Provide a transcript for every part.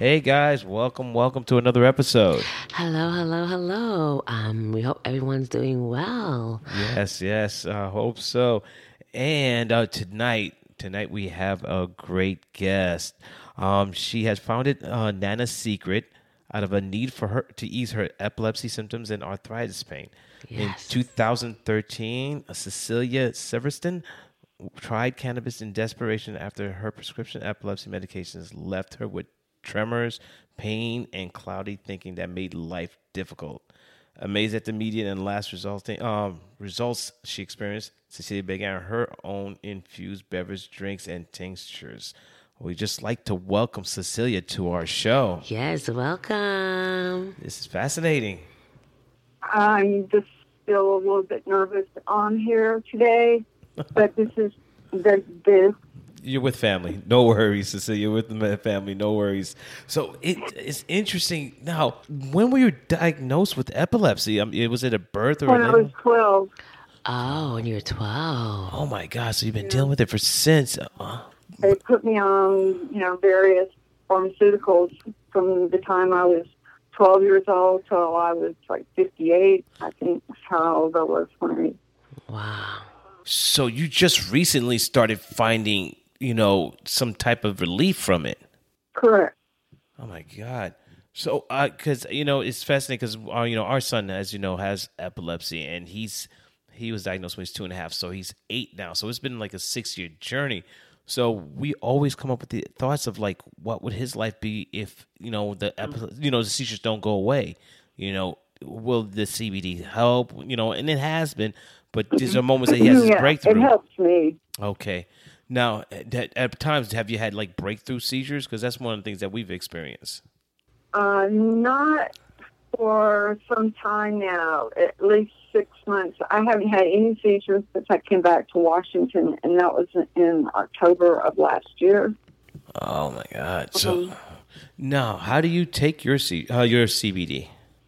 Hey guys, welcome to another episode. Hello, hello, hello. We hope everyone's doing well. Yes, I hope so. And tonight we have a great guest. She has founded Nana's Secret out of a need for her to ease her epilepsy symptoms and arthritis pain. In Yes. 2013, Cecilia Severston tried cannabis in desperation after her prescription epilepsy medications left her with tremors, pain, and cloudy thinking that made life difficult. Amazed at the immediate and last results she experienced, Cecilia began her own infused beverage drinks and tinctures. We just like to welcome Cecilia to our show. Yes, welcome. This is fascinating. I'm just still a little bit nervous on here today, but this. You're with family. No worries, Cecilia. You're with the family. No worries. So it's interesting. Now, when were you diagnosed with epilepsy? Was it at birth or When I was 12. Oh, and you're 12. Oh my God! So you've been dealing with it for since. They put me on, various pharmaceuticals from the time I was 12 years old till I was like 58. I think that's how old I was when Wow. So you just recently started finding, some type of relief from it. Correct. Oh my God! So, because it's fascinating because our son, as you know, has epilepsy, and he was diagnosed when he was 2.5, so he's 8 now. So it's been like a 6-year journey. So we always come up with the thoughts of like, what would his life be if the seizures don't go away? Will the CBD help? And it has been, but there's moments that he has his breakthrough. It helps me. Okay. Now, at times, have you had like breakthrough seizures? Because that's one of the things that we've experienced. Not for some time now, at least 6 months. I haven't had any seizures since I came back to Washington, and that was in October of last year. Oh my God! So now, how do you take your CBD?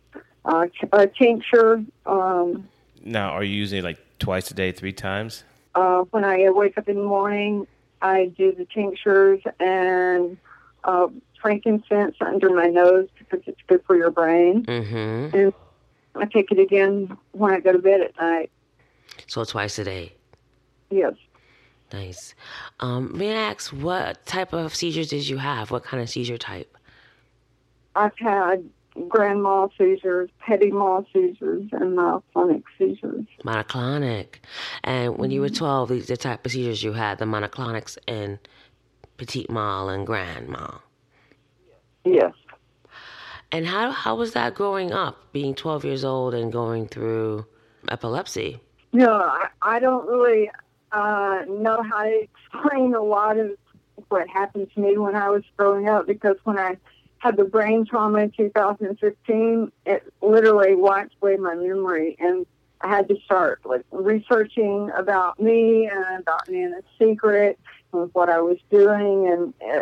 A tincture. Now, are you using it like twice a day, 3 times? When I wake up in the morning, I do the tinctures and frankincense under my nose because it's good for your brain. Mm-hmm. And I take it again when I go to bed at night. So twice a day. Yes. Nice. May I ask, what type of seizures did you have? What kind of seizure type? I've had grand mal seizures, petit mal seizures, and myoclonic seizures. Monoclonic. And when you were 12, these are the type of seizures you had, the monoclonics and petit mal and grand mal. Yes. And how was that growing up, being 12 years old and going through epilepsy? I don't really know how to explain a lot of what happened to me when I was growing up, because when I had the brain trauma in 2015, it literally wiped away my memory, and I had to start researching about me and about Nana's Secret and what I was doing, and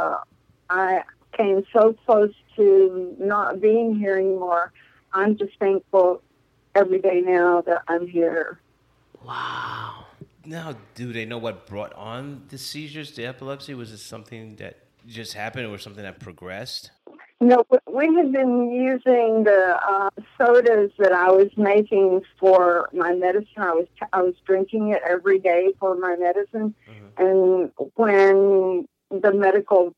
I came so close to not being here anymore. I'm just thankful every day now that I'm here. Wow. Now, do they know what brought on the seizures, the epilepsy? Was it something that just happened or something that progressed? No, we had been using the sodas that I was making for my medicine. I was drinking it every day for my medicine, and when the medical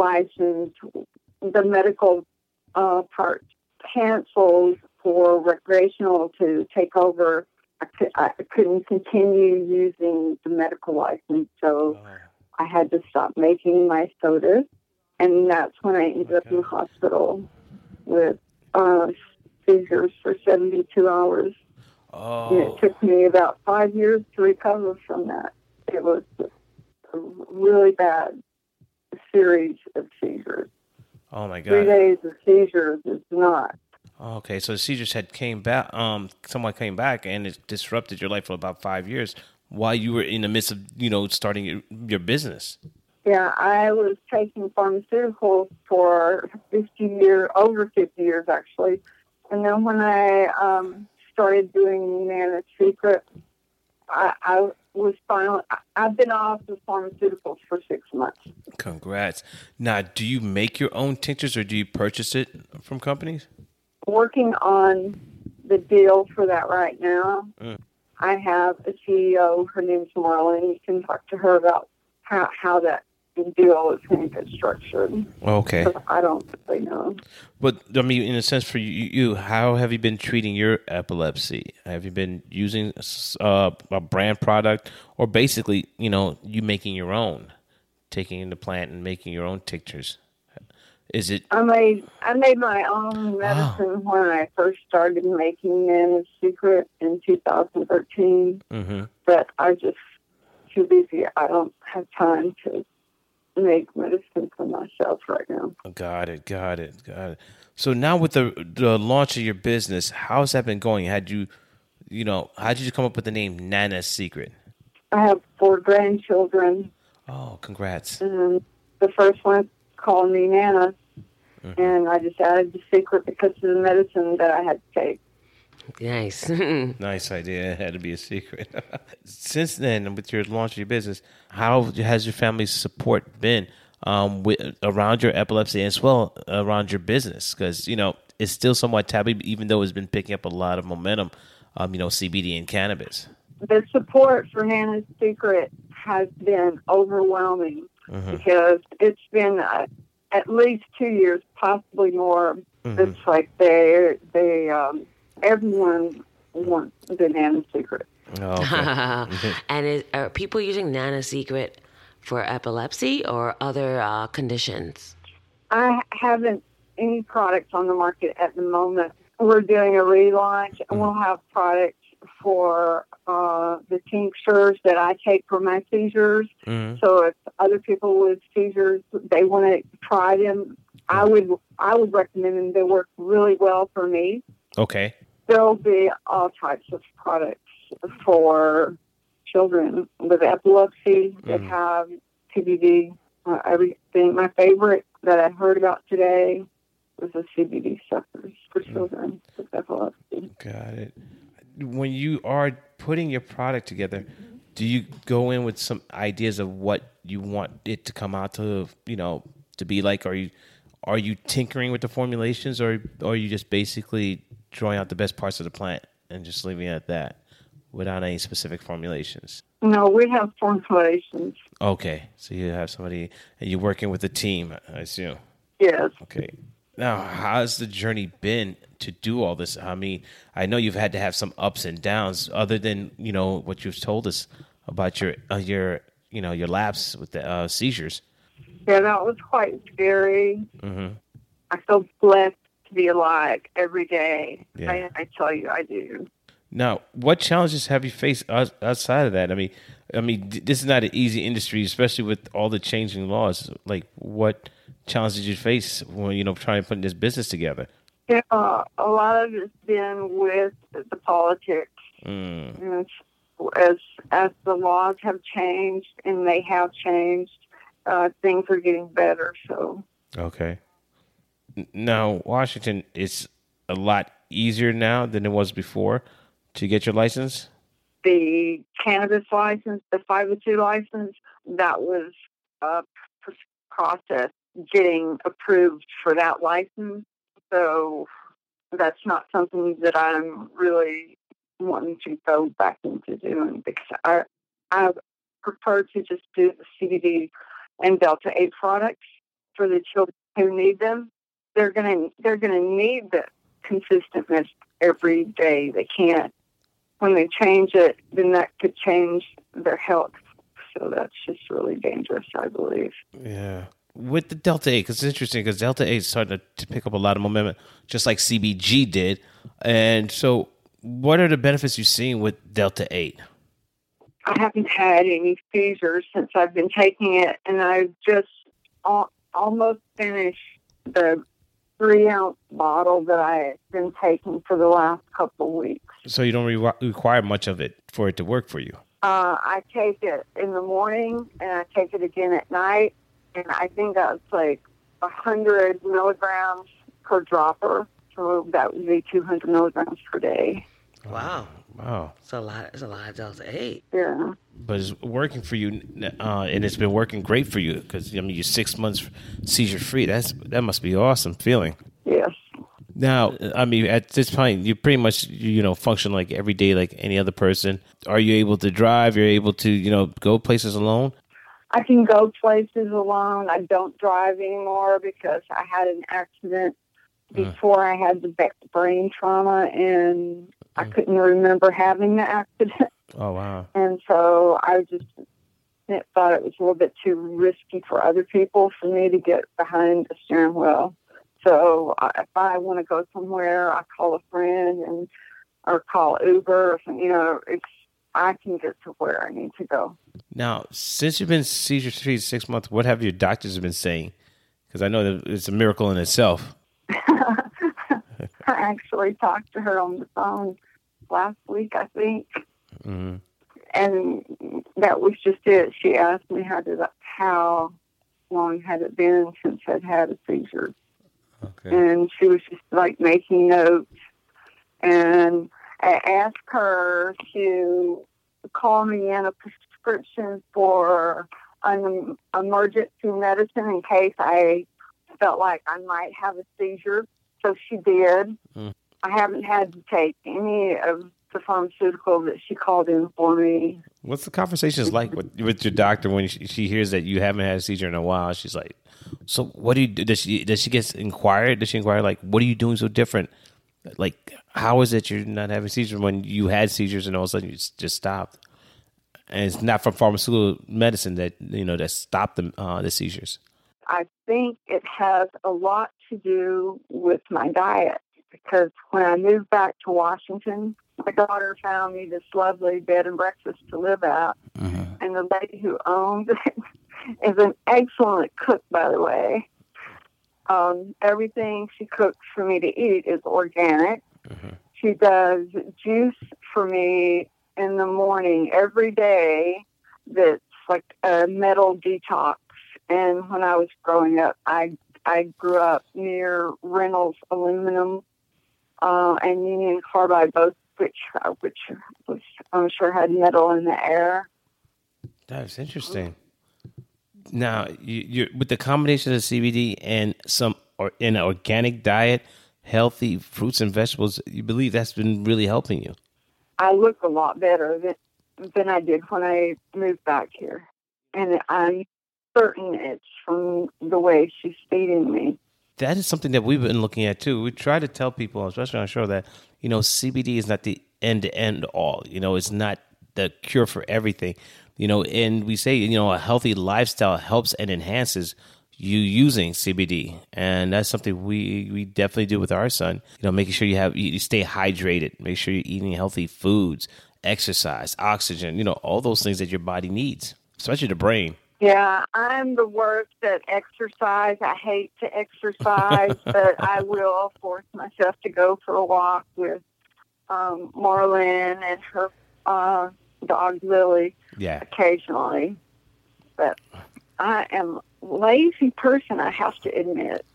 part canceled for recreational to take over, I couldn't continue using the medical license, so I had to stop making my sodas. And that's when I ended up in the hospital with seizures for 72 hours. Oh. And it took me about 5 years to recover from that. It was a really bad series of seizures. Oh, my God. 3 days of seizures is not. Okay, so the seizures had came back. Someone came back, and it disrupted your life for about 5 years while you were in the midst of, starting your business. Yeah, I was taking pharmaceuticals for over 50 years actually. And then when I started doing Nana's Secret, I was finally, I've been off the pharmaceuticals for 6 months. Congrats. Now, do you make your own tinctures or do you purchase it from companies? Working on the deal for that right now. I have a CEO. Her name's Marlon. You can talk to her about how that deal is going to get structured. Okay. I don't really know. But, I mean, in a sense, for you, how have you been treating your epilepsy? Have you been using a brand product or basically, you making your own, taking in the plant and making your own tinctures? Is it? I made my own medicine when I first started making them Secret in 2013. Mm-hmm. But I just too busy. I don't have time to make medicine for myself right now. Got it. So now with the launch of your business, how's that been going? How did you come up with the name Nana's Secret? I have 4 grandchildren. Oh, congrats. And the first one called me Nana. Mm-hmm. And I just added the Secret because of the medicine that I had to take. Nice. Nice idea. It had to be a secret. Since then, with your launch of your business, how has your family's support been around your epilepsy as well around your business? Because, it's still somewhat taboo, even though it's been picking up a lot of momentum, CBD and cannabis. The support for Nana's Secret has been overwhelming because it's been at least 2 years, possibly more. It's like everyone wants the Nana Secret. Oh, okay. And are people using Nana Secret for epilepsy or other conditions? I haven't any products on the market at the moment. We're doing a relaunch, and we'll have products for the tinctures that I take for my seizures. So if other people with seizures, they want to try them, I would recommend them. They work really well for me. Okay. There'll be all types of products for children with epilepsy that have CBD, everything. My favorite that I heard about today was the CBD suckers for children with epilepsy. Got it. When you are putting your product together, do you go in with some ideas of what you want it to come out to, to be like? Are you tinkering with the formulations, or are you just basically drawing out the best parts of the plant and just leaving it at that without any specific formulations? No, we have formulations. Okay. So you have somebody, and you're working with a team, I assume. Yes. Okay. Now, how's the journey been to do all this? I mean, I know you've had to have some ups and downs other than, what you've told us about your lapse with the seizures. Yeah, that was quite scary. I feel blessed to be alive every day. Yeah. I tell you, I do. Now, what challenges have you faced outside of that? I mean, this is not an easy industry, especially with all the changing laws. Like, what challenges did you face when trying to put this business together? Yeah, a lot of it's been with the politics. As the laws have changed, and they have changed, things are getting better. So okay. Now, Washington is a lot easier now than it was before to get your license? The cannabis license, the 502 license, that was a process getting approved for that license. So that's not something that I'm really wanting to go back into doing, because I prefer to just do the CBD and Delta 8 products for the children who need them. They're gonna need the consistentness every day. They can't. When they change it, then that could change their health. So that's just really dangerous, I believe. Yeah. With the Delta 8, because it's interesting, because Delta 8 is starting to pick up a lot of momentum, just like CBG did. And so what are the benefits you've seen with Delta 8? I haven't had any seizures since I've been taking it, and I've just almost finished the 3-ounce bottle that I've been taking for the last couple of weeks. So you don't require much of it for it to work for you? I take it in the morning, and I take it again at night, and I think that's like 100 milligrams per dropper, so that would be 200 milligrams per day. Wow. Wow. It's a lot. It's a lot of Delta 8. Yeah. But it's working for you, and it's been working great for you because, I mean, you're 6 months seizure free. That must be awesome feeling. Yes. Now, I mean, at this point, you pretty much, function like every day like any other person. Are you able to drive? You're able to, go places alone? I can go places alone. I don't drive anymore because I had an accident before I had the brain trauma, and I couldn't remember having the accident. Oh, wow. And so I just thought it was a little bit too risky for other people for me to get behind the steering wheel. So if I want to go somewhere, I call a friend or call Uber. I can get to where I need to go. Now, since you've been seizure-free 6 months, what have your doctors been saying? Because I know that it's a miracle in itself. I actually talked to her on the phone last week, I think. Mm-hmm. And that was just it. She asked me how long had it been since I'd had a seizure. Okay. And she was just like making notes. And I asked her to call me in a prescription for an emergency medicine in case I felt like I might have a seizure. So she did. I haven't had to take any of the pharmaceutical that she called in for me. What's the conversations like with your doctor when she hears that you haven't had a seizure in a while? She's like, so what do you do? Does she get inquired? Does she inquire, like, what are you doing so different? Like, how is it you're not having seizures when you had seizures and all of a sudden you just stopped? And it's not from pharmaceutical medicine that stopped the seizures. I think it has a lot to do with my diet, because when I moved back to Washington, my daughter found me this lovely bed and breakfast to live at. Mm-hmm. And the lady who owns it is an excellent cook, by the way. Everything she cooks for me to eat is organic. Mm-hmm. She does juice for me in the morning every day that's like a metal detox. And when I was growing up, I grew up near Reynolds Aluminum and Union Carbide, both which was, I'm sure, had metal in the air. That's interesting. Now, you with the combination of CBD and an organic diet, healthy fruits and vegetables, you believe that's been really helping you? I look a lot better than I did when I moved back here. And I'm certain it's from the way she's feeding me. That is something that we've been looking at too. We try to tell people, especially on our show, that CBD is not the end all. It's not the cure for everything. And we say a healthy lifestyle helps and enhances you using CBD, and that's something we definitely do with our son. Making sure you stay hydrated, make sure you're eating healthy foods, exercise, oxygen. All those things that your body needs, especially the brain. Yeah, I'm the worst at exercise. I hate to exercise, but I will force myself to go for a walk with Marlene and her dog Lily occasionally. But I am a lazy person, I have to admit.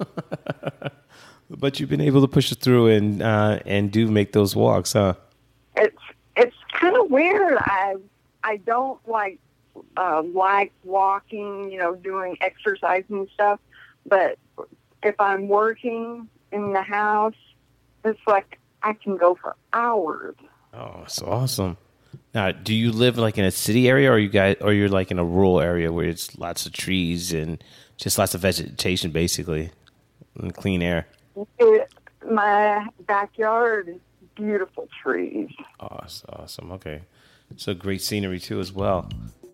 But you've been able to push it through and do make those walks, huh? It's kind of weird. I don't like walking, doing exercise and stuff. But if I'm working in the house, it's like I can go for hours. Oh, that's awesome. Now, do you live like in a city area, or you're like in a rural area where it's lots of trees and just lots of vegetation, basically, and clean air? My backyard is beautiful trees. Awesome. Okay. So great scenery too as well.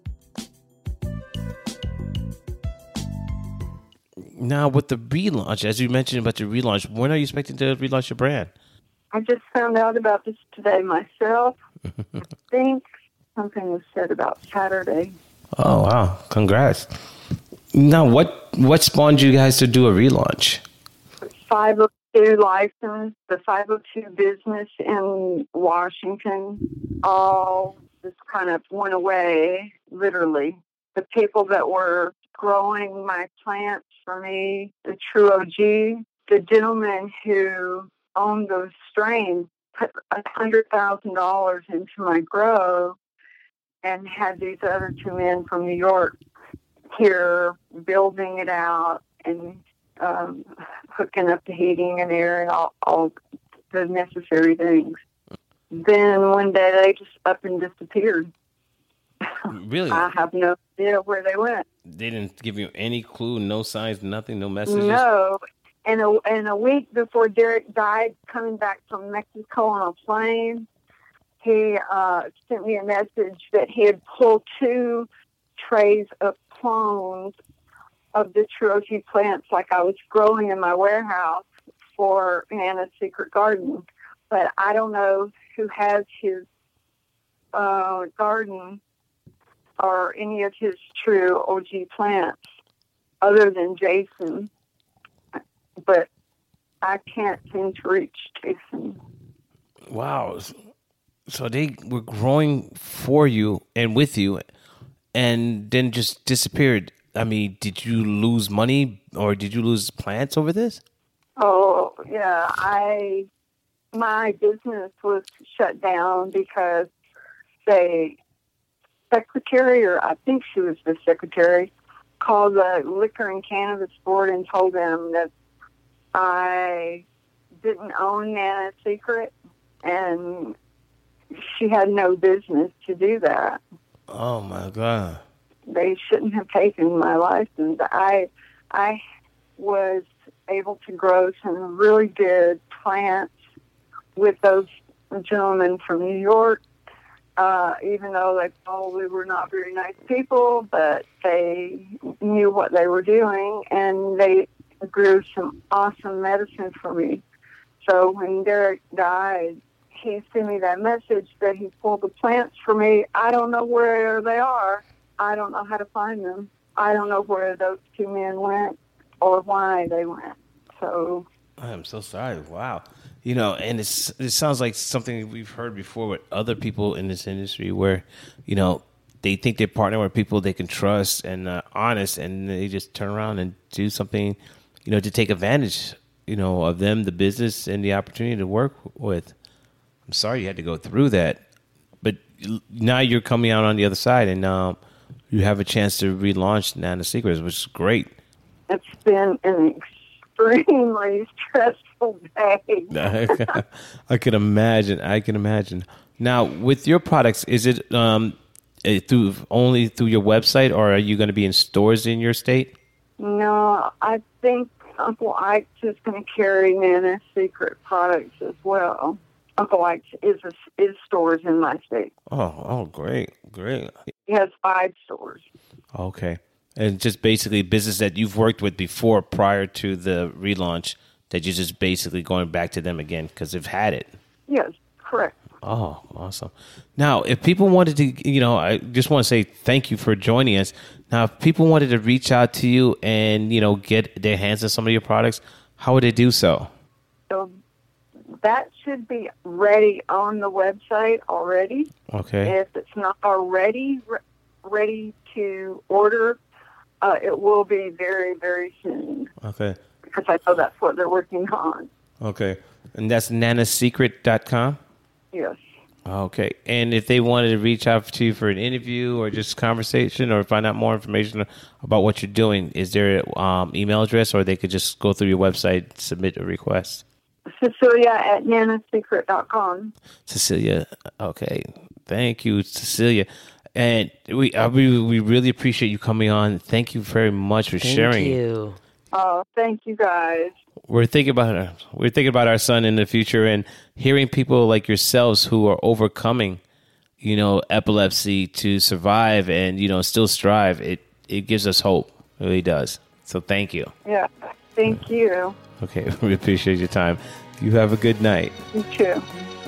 Now, with the relaunch, as you mentioned about the relaunch, when are you expecting to relaunch your brand? I just found out about this today myself. I think something was said about Saturday. Oh, wow. Congrats. Now, what spawned you guys to do a relaunch? 502 license, the 502 business in Washington, all just kind of went away, literally. The people that were growing my plants for me, the True OG, the gentleman who owned those strains put $100,000 into my grow and had these other two men from New York here building it out and hooking up the heating and air and all the necessary things. Then one day they just up and disappeared. Really? I have no idea where they went. They didn't give you any clue, no signs, nothing, no messages? No. And a week before Derek died, coming back from Mexico on a plane, he sent me a message that he had pulled 2 trays of clones of the True OG plants like I was growing in my warehouse for Nana's Secret Garden. But I don't know who has his garden or any of his True OG plants other than Jason. But I can't seem to reach Jason. Wow. So they were growing for you and with you and then just disappeared. I mean, did you lose money or did you lose plants over this? Oh, yeah. My business was shut down because the secretary, or I think she was the secretary, called the Liquor and Cannabis Board and told them that I didn't own Nana's Secret, and she had no business to do that. Oh, my God. They shouldn't have taken my license. I was able to grow some really good plants with those gentlemen from New York, even though they probably were not very nice people, but they knew what they were doing, and they grew some awesome medicine for me. So when Derek died, he sent me that message that he pulled the plants for me. I don't know where they are. I don't know how to find them. I don't know where those 2 men went or why they went. So I am so sorry. Wow. You know, and it sounds like something we've heard before with other people in this industry where, you know, they think they're partnering with people they can trust and honest, and they just turn around and do something, you know, to take advantage, you know, of them, the business, and the opportunity to work with. I'm sorry you had to go through that, but now you're coming out on the other side, and you have a chance to relaunch Nana's Secrets, which is great. It's been an extremely stressful day. I can imagine. Now, with your products, is it only through your website, or are you going to be in stores in your state? No, I think Uncle Ike's is going to carry Nana's Secret products as well. Uncle Ike's is stores in my state. Oh, great. He has 5 stores. Okay. And just basically business that you've worked with before prior to the relaunch that you're just basically going back to them again because they've had it. Yes, correct. Oh, awesome. Now, if people wanted to, you know, I just want to say thank you for joining us. Now, if people wanted to reach out to you and, you know, get their hands on some of your products, how would they do so? So that should be ready on the website already. Okay. If it's not already ready to order, it will be very, very soon. Okay. Because I know that's what they're working on. Okay. And that's nanasecret.com? Yes. Okay. And if they wanted to reach out to you for an interview or just conversation or find out more information about what you're doing, is there an email address, or they could just go through your website, submit a request? Cecilia@nanasecret.com. Cecilia. Okay. Thank you, Cecilia. And we really appreciate you coming on. Thank you very much for sharing. Thank you. Oh, thank you guys. We're thinking about our son in the future, and hearing people like yourselves who are overcoming, you know, epilepsy to survive and, you know, still strive. It gives us hope. It really does. So thank you. Yeah. Thank you. Okay. We appreciate your time. You have a good night. You too.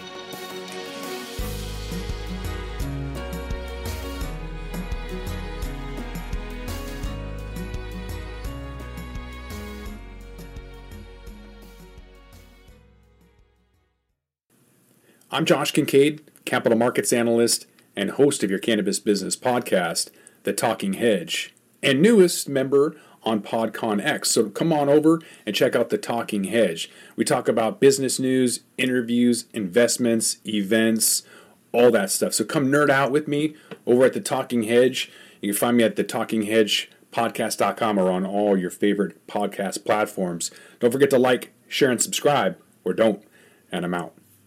I'm Josh Kincaid, capital markets analyst and host of your cannabis business podcast, The Talking Hedge, and newest member on PodCon X. So come on over and check out the Talking Hedge. We talk about business news, interviews, investments, events, all that stuff. So come nerd out with me over at the Talking Hedge. You can find me at thetalkinghedgepodcast.com or on all your favorite podcast platforms. Don't forget to like, share, and subscribe, or don't. And I'm out.